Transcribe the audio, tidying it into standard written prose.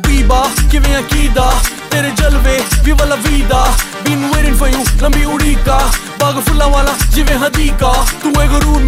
बीबा किवें कीदा तेरे जलवे विवला वीदा been waiting for you लंबी उड़ीका बाग फुल्ला वाला जिवें हदीका तू है गुरू